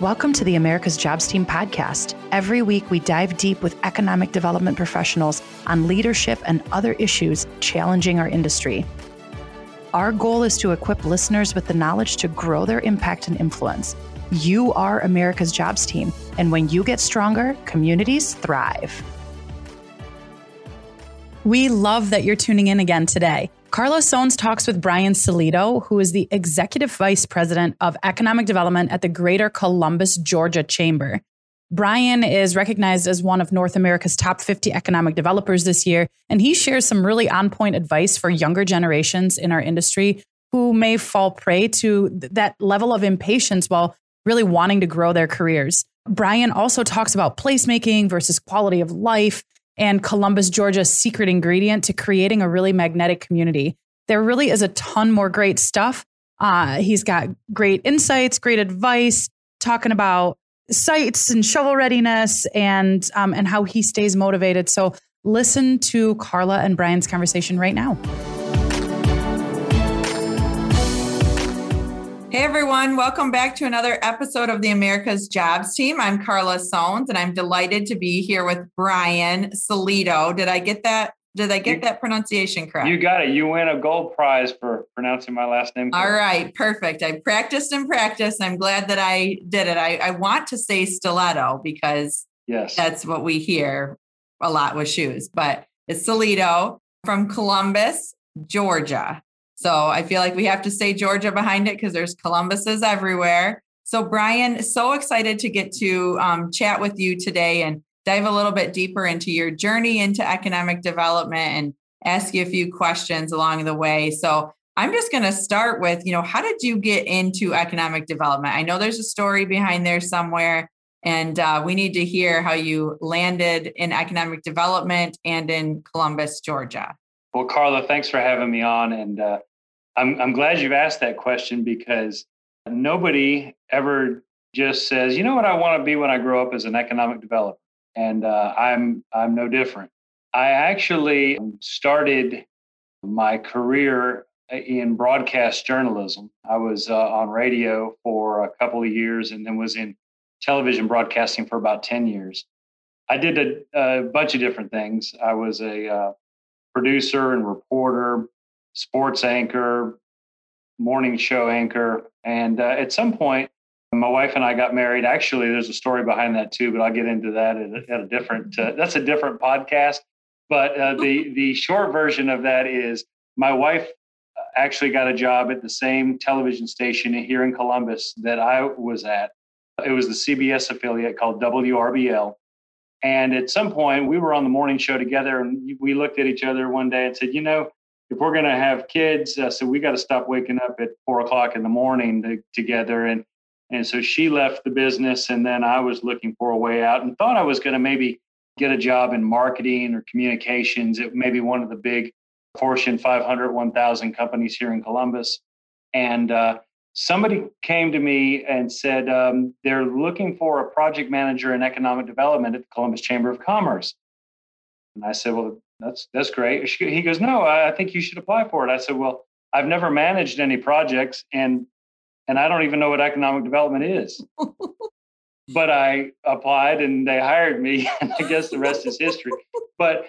Welcome to the America's Jobs Team podcast. Every week, we dive deep with economic development professionals on leadership and other issues challenging our industry. Our goal is to equip listeners with the knowledge to grow their impact and influence. You are America's Jobs Team, and when you get stronger, communities thrive. We love that you're tuning in again today. Carla Soanes talks with Brian Solito, who is the Executive Vice President of Economic Development at the Greater Columbus, Georgia Chamber. Brian is recognized as one of North America's top 50 economic developers this year, and he shares some really on-point advice for younger generations in our industry who may fall prey to that level of impatience while really wanting to grow their careers. Brian also talks about placemaking versus quality of life, and Columbus, Georgia's secret ingredient to creating a really magnetic community. There really is a ton more great stuff. He's got great insights, great advice, talking about sites and shovel readiness and how he stays motivated. So listen to Carla and Brian's conversation right now. Hey everyone, welcome back to another episode of the America's Jobs Team. I'm Carla Soanes, and I'm delighted to be here with Brian Solito. Did I get that pronunciation correct? You got it. You win a gold prize for pronouncing my last name correct. All right, perfect. I practiced and practiced. I'm glad that I did it. I want to say stiletto because that's what we hear a lot with shoes, but it's Solito from Columbus, Georgia. So I feel like we have to say Georgia behind it because there's Columbuses everywhere. So Brian, so excited to get to chat with you today and dive a little bit deeper into your journey into economic development and ask you a few questions along the way. So I'm just going to start with, how did you get into economic development? I know there's a story behind there somewhere, and we need to hear how you landed in economic development and in Columbus, Georgia. Well, Carla, thanks for having me on. And I'm glad you've asked that question because nobody ever just says, you know what I want to be when I grow up as an economic developer. And I'm no different. I actually started my career in broadcast journalism. I was on radio for a couple of years and then was in television broadcasting for about 10 years. I did a bunch of different things. I was a producer and reporter, sports anchor, morning show anchor. And at some point, my wife and I got married. Actually, there's a story behind that too, but I'll get into that at a different, that's a different podcast. But the short version of that is my wife actually got a job at the same television station here in Columbus that I was at. It was the CBS affiliate called WRBL. And at some point, we were on the morning show together, and we looked at each other one day and said, if we're going to have kids, so we got to stop waking up at 4:00 in the morning together. And so she left the business, and then I was looking for a way out and thought I was going to maybe get a job in marketing or communications at maybe one of the big Fortune 500, 1,000 companies here in Columbus. And somebody came to me and said, they're looking for a project manager in economic development at the Columbus Chamber of Commerce. And I said, well, that's great. He goes, no, I think you should apply for it. I said, well, I've never managed any projects and I don't even know what economic development is. But I applied and they hired me, and I guess the rest is history. But,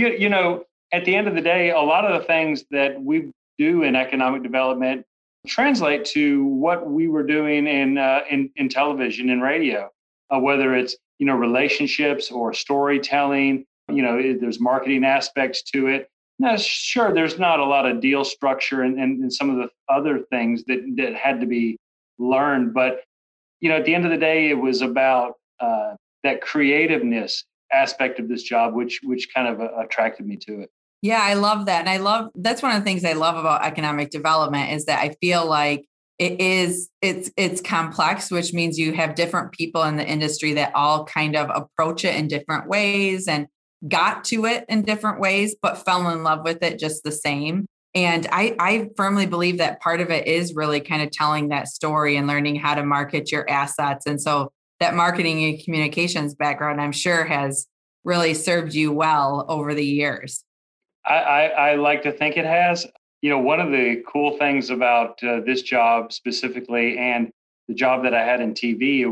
at the end of the day, a lot of the things that we do in economic development translate to what we were doing in television and radio, whether it's, relationships or storytelling, there's marketing aspects to it. Now, sure, there's not a lot of deal structure and some of the other things that had to be learned. But, at the end of the day, it was about that creativeness aspect of this job, which kind of attracted me to it. Yeah, I love that. And that's one of the things I love about economic development is that I feel like it's complex, which means you have different people in the industry that all kind of approach it in different ways and got to it in different ways, but fell in love with it just the same. And I firmly believe that part of it is really kind of telling that story and learning how to market your assets. And so that marketing and communications background, I'm sure, has really served you well over the years. I like to think it has. One of the cool things about this job specifically and the job that I had in TV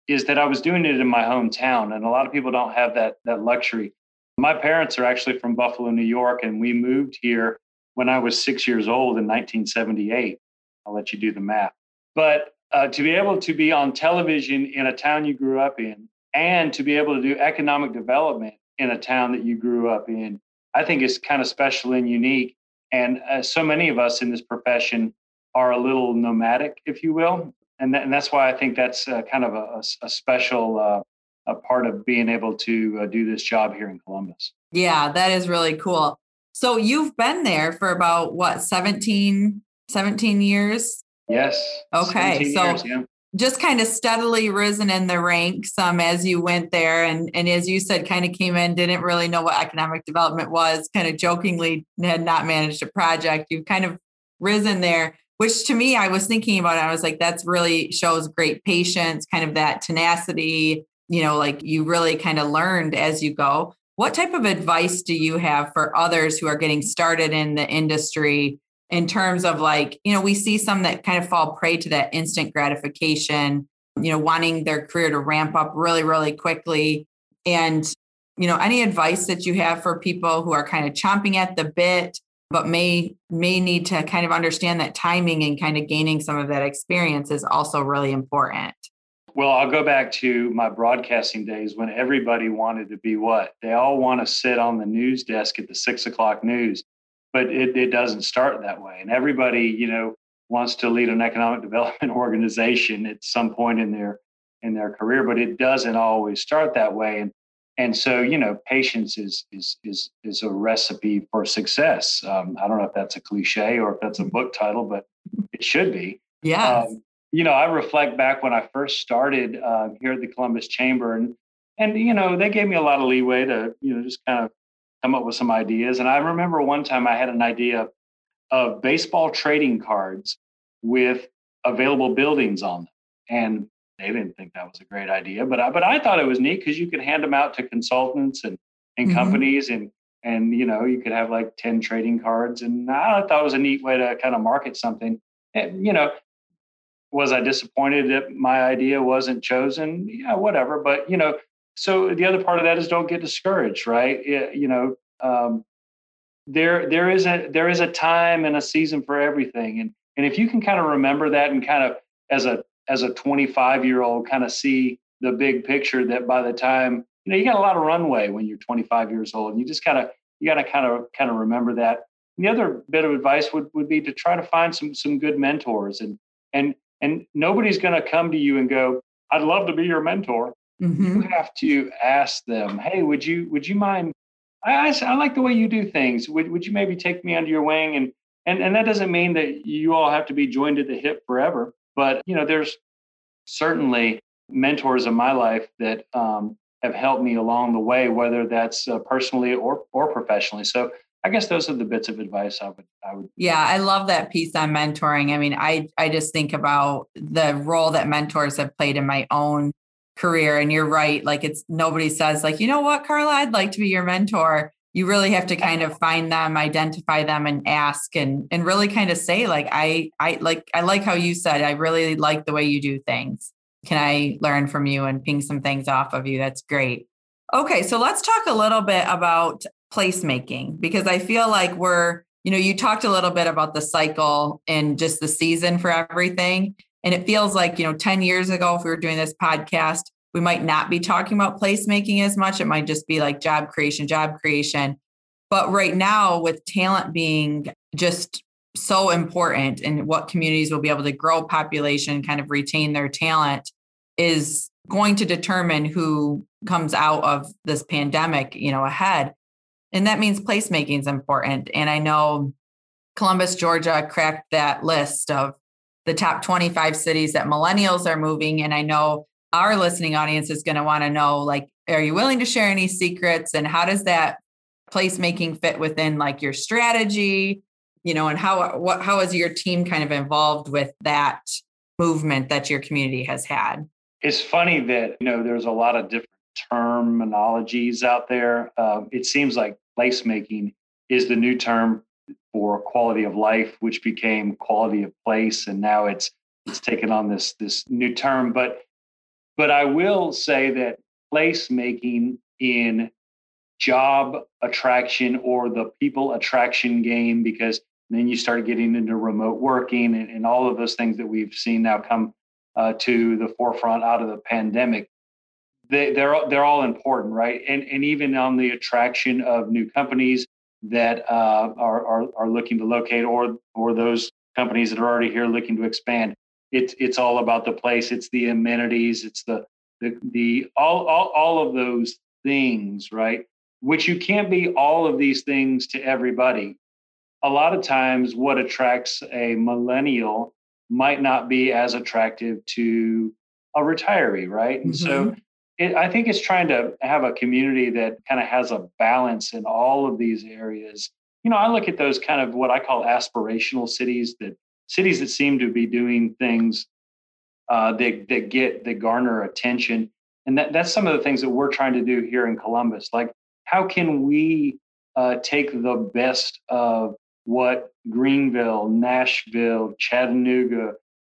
is that I was doing it in my hometown, and a lot of people don't have that luxury. My parents are actually from Buffalo, New York, and we moved here when I was 6 years old in 1978. I'll let you do the math. But to be able to be on television in a town you grew up in, and to be able to do economic development in a town that you grew up in, I think is kind of special and unique. And so many of us in this profession are a little nomadic, if you will. And that's why I think that's kind of a special a part of being able to do this job here in Columbus. Yeah, that is really cool. So you've been there for about what, 17 years? Yes. Okay. So years, yeah. Just kind of steadily risen in the ranks as you went there. And as you said, kind of came in, didn't really know what economic development was, kind of jokingly had not managed a project. You've kind of risen there, which to me, I was thinking about it. I was like, that's really shows great patience, kind of that tenacity, like you really kind of learned as you go. What type of advice do you have for others who are getting started in the industry in terms of we see some that kind of fall prey to that instant gratification, wanting their career to ramp up really, really quickly. And, any advice that you have for people who are kind of chomping at the bit, but may need to kind of understand that timing and kind of gaining some of that experience is also really important. Well, I'll go back to my broadcasting days when everybody wanted to be what? They all want to sit on the news desk at the 6 o'clock news, but it doesn't start that way. And everybody, wants to lead an economic development organization at some point in their career, but it doesn't always start that way. And so, patience is a recipe for success. I don't know if that's a cliche or if that's a book title, but it should be. Yeah. I reflect back when I first started here at the Columbus Chamber, and they gave me a lot of leeway to just kind of come up with some ideas. And I remember one time I had an idea of baseball trading cards with available buildings on them, and they didn't think that was a great idea, but I thought it was neat because you could hand them out to consultants and companies, and you could have like 10 trading cards, and I thought it was a neat way to kind of market something. And, was I disappointed that my idea wasn't chosen? Yeah, whatever. But, so the other part of that is don't get discouraged, right? There is a time and a season for everything. And if you can kind of remember that and kind of as a 25-year-old kind of see the big picture, that by the time, you got a lot of runway when you're 25 years old, and you just you got to kind of remember that. And the other bit of advice would be to try to find some good mentors, and nobody's going to come to you and go, I'd love to be your mentor. You have to ask them, hey, would you mind? I like the way you do things. Would you maybe take me under your wing? And that doesn't mean that you all have to be joined at the hip forever. But, there's certainly mentors in my life that have helped me along the way, whether that's personally or professionally. So I guess those are the bits of advice I would. Yeah, I love that piece on mentoring. I mean, I just think about the role that mentors have played in my own career. And you're right. It's nobody says you know what, Carla, I'd like to be your mentor. You really have to kind of find them, identify them, and ask, and really kind of say, I like how you said, I really like the way you do things. Can I learn from you and ping some things off of you? That's great. Okay. So let's talk a little bit about placemaking, because I feel like you talked a little bit about the cycle and just the season for everything. And it feels like, 10 years ago, if we were doing this podcast, we might not be talking about placemaking as much. It might just be like job creation. But right now, with talent being just so important and what communities will be able to grow population, kind of retain their talent, is going to determine who comes out of this pandemic, ahead. And that means placemaking is important. And I know Columbus, Georgia cracked that list of the top 25 cities that millennials are moving. And I know our listening audience is going to want to know, are you willing to share any secrets, and how does that placemaking fit within your strategy, and how is your team kind of involved with that movement that your community has had? It's funny that, there's a lot of different terminologies out there. It seems like placemaking is the new term for quality of life, which became quality of place. And now it's taken on this new term. But But I will say that placemaking in job attraction or the people attraction game, because then you start getting into remote working and all of those things that we've seen now come to the forefront out of the pandemic. They're all important, right? And even on the attraction of new companies that are looking to locate, or those companies that are already here looking to expand. It's all about the place. It's the amenities. It's the all of those things, right? Which you can't be all of these things to everybody. A lot of times, what attracts a millennial might not be as attractive to a retiree, right? And so I think it's trying to have a community that kind of has a balance in all of these areas. I look at those kind of what I call aspirational cities that seem to be doing things that garner attention. And that's some of the things that we're trying to do here in Columbus. Like, how can we take the best of what Greenville, Nashville, Chattanooga,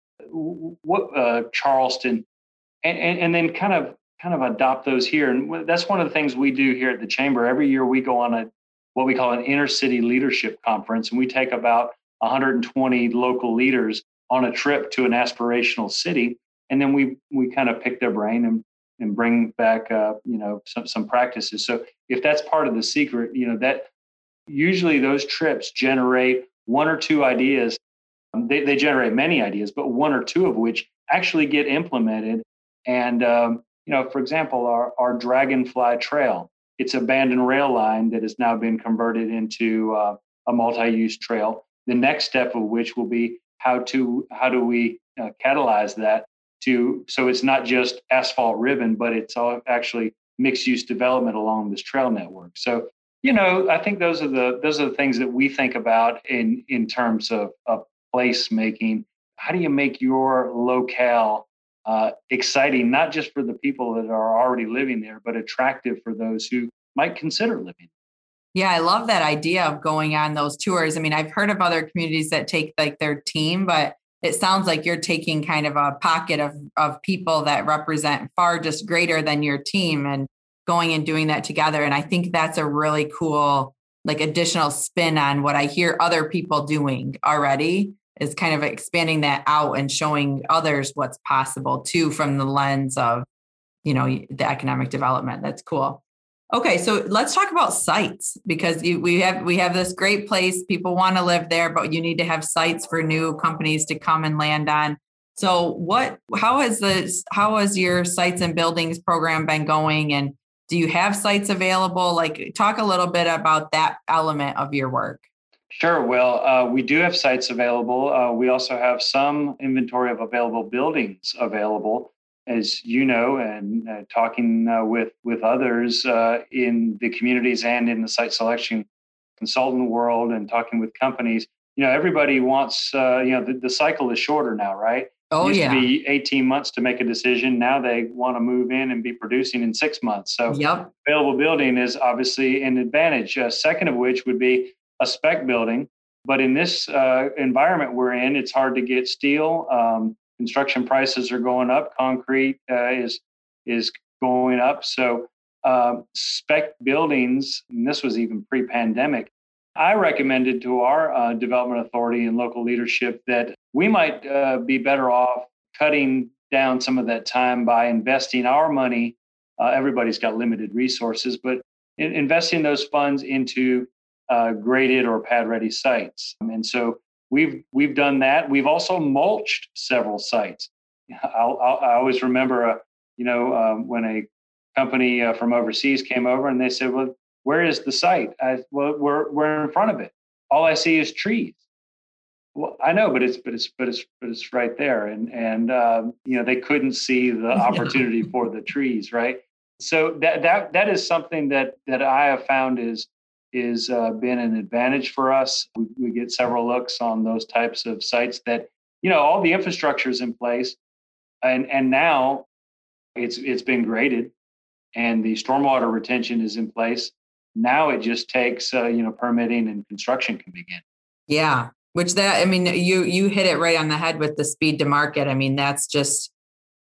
Charleston, and then kind of adopt those here. And that's one of the things we do here at the Chamber. Every year we go on what we call an intercity leadership conference, and we take about 120 local leaders on a trip to an aspirational city, and then we kind of pick their brain and bring back some practices. So if that's part of the secret, that usually those trips generate one or two ideas. They generate many ideas, but one or two of which actually get implemented. And for example, our Dragonfly Trail, it's an abandoned rail line that has now been converted into a multi-use trail. The next step of which will be how do we catalyze that so it's not just asphalt ribbon, but it's all actually mixed-use development along this trail network. So I think those are the things that we think about in terms of place making. How do you make your locale exciting, not just for the people that are already living there, but attractive for those who might consider living? Yeah, I love that idea of going on those tours. I mean, I've heard of other communities that take like their team, but it sounds like you're taking kind of a pocket of people that represent far just greater than your team and going and doing that together. And I think that's a really cool, like, additional spin on what I hear other people doing already, is kind of expanding that out and showing others what's possible too, from the lens of, the economic development. That's cool. Okay, so let's talk about sites, because we have this great place. People want to live there, but you need to have sites for new companies to come and land on. So how has your sites and buildings program been going? And do you have sites available? Like, talk a little bit about that element of your work. Sure. Well, we do have sites available. We also have some inventory of available buildings available, as you know, and talking with others in the communities and in the site selection consultant world, and talking with companies. Everybody wants, the cycle is shorter now, right? Oh, it used to be 18 months to make a decision. Now they want to move in and be producing in 6 months. So Available building is obviously an advantage. Second of which would be a spec building. But in this environment we're in, it's hard to get steel. Construction prices are going up. Concrete is going up. So spec buildings, and this was even pre-pandemic, I recommended to our development authority and local leadership that we might be better off cutting down some of that time by investing our money. Everybody's got limited resources, but investing those funds into graded or pad-ready sites. And so we've done that. We've also mulched several sites. I always remember, when a company from overseas came over and they said, "Well, where is the site?" We're in front of it. All I see is trees. Well, I know, but it's right there. And they couldn't see the opportunity for the trees, right? So that is something that I have found is been an advantage for us. We get several looks on those types of sites that, all the infrastructure is in place, and now it's been graded, and the stormwater retention is in place. Now it just takes, permitting and construction can begin. Yeah. You hit it right on the head with the speed to market. I mean, that's just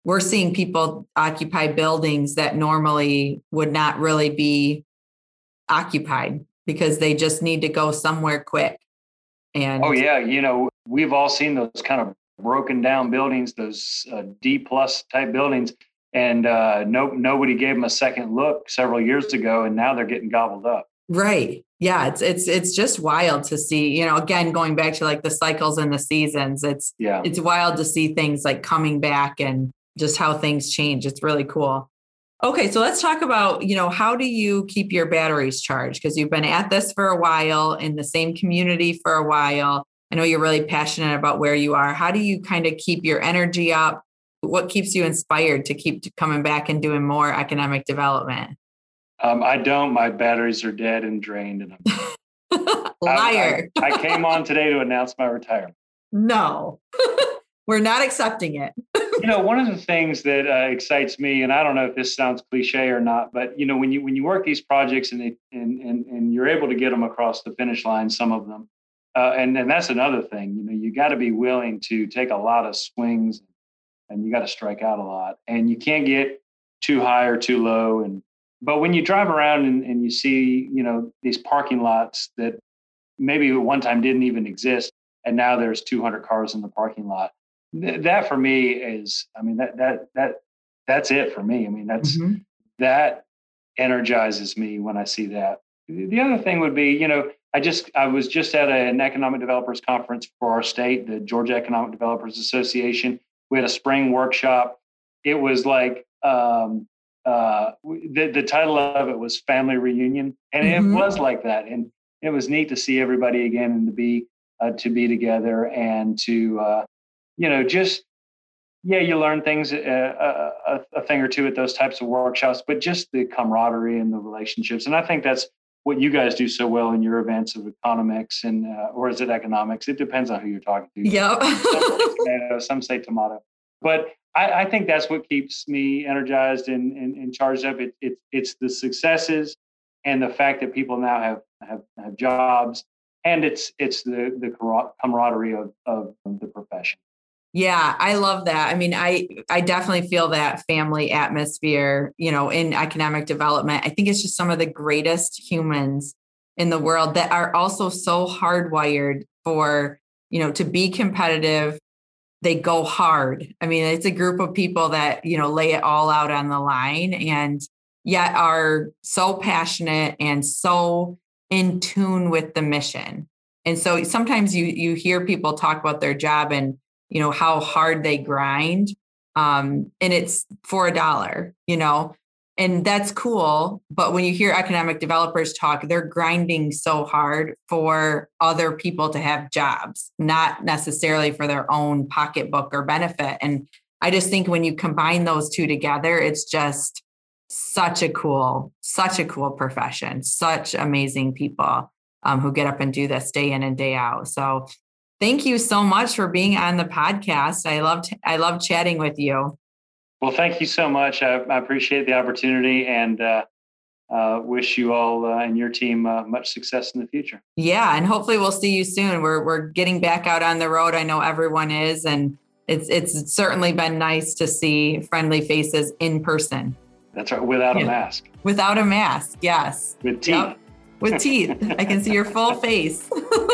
we're seeing people occupy buildings that normally would not really be occupied because they just need to go somewhere quick. And oh yeah, we've all seen those kind of broken down buildings, those D plus type buildings, and nobody gave them a second look several years ago, and now they're getting gobbled up. Right. Yeah. It's just wild to see, again, going back to like the cycles and the seasons, it's wild to see things like coming back and just how things change. It's really cool. Okay. So let's talk about, how do you keep your batteries charged? Because you've been at this for a while, in the same community for a while. I know you're really passionate about where you are. How do you kind of keep your energy up? What keeps you inspired to keep coming back and doing more economic development? I don't. My batteries are dead and drained. And Liar. I came on today to announce my retirement. No, we're not accepting it. One of the things that excites me, and I don't know if this sounds cliche or not, but when you work these projects and you're able to get them across the finish line, some of them, and that's another thing. You got to be willing to take a lot of swings, and you got to strike out a lot, and you can't get too high or too low. But when you drive around and you see, these parking lots that maybe at one time didn't even exist, and now there's 200 cars in the parking lot, that for me is, that's it for me. That energizes me when I see that. The other thing would be, I was just at an economic developers conference for our state, the Georgia Economic Developers Association. We had a spring workshop. It was like, the title of it was Family Reunion, and it was like that. And it was neat to see everybody again and to be together and to, you learn things, a thing or two at those types of workshops, but just the camaraderie and the relationships. And I think that's what you guys do so well in your events of economics or is it economics? It depends on who you're talking to. Yeah. Some say tomato, some say tomato. But I think that's what keeps me energized and charged up. It's the successes and the fact that people now have jobs, and it's the camaraderie of the profession. Yeah, I love that. I definitely feel that family atmosphere, in economic development. I think it's just some of the greatest humans in the world that are also so hardwired for, to be competitive. They go hard. It's a group of people that, lay it all out on the line and yet are so passionate and so in tune with the mission. And so sometimes you hear people talk about their job and, how hard they grind. And it's for $1, and that's cool. But when you hear economic developers talk, they're grinding so hard for other people to have jobs, not necessarily for their own pocketbook or benefit. And I just think when you combine those two together, it's just such a cool profession, such amazing people who get up and do this day in and day out. So thank you so much for being on the podcast. I loved chatting with you. Well, thank you so much. I appreciate the opportunity and wish you all and your team much success in the future. Yeah, and hopefully we'll see you soon. We're getting back out on the road. I know everyone is, and it's certainly been nice to see friendly faces in person. That's right, without a mask. Without a mask, yes. With teeth. Yep. With teeth. I can see your full face.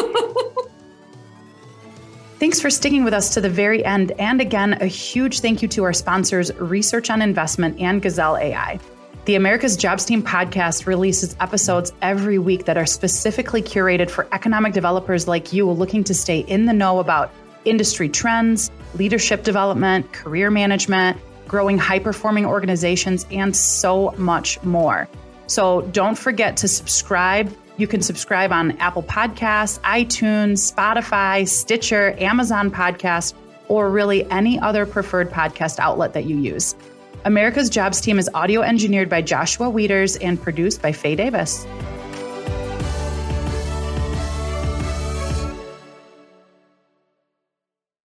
Thanks for sticking with us to the very end. And again, a huge thank you to our sponsors, Research on Investment and Gazelle AI. The America's Jobs Team podcast releases episodes every week that are specifically curated for economic developers like you looking to stay in the know about industry trends, leadership development, career management, growing high-performing organizations, and so much more. So don't forget to subscribe. You can subscribe on Apple Podcasts, iTunes, Spotify, Stitcher, Amazon Podcasts, or really any other preferred podcast outlet that you use. America's Jobs Team is audio engineered by Joshua Wieters and produced by Faye Davis.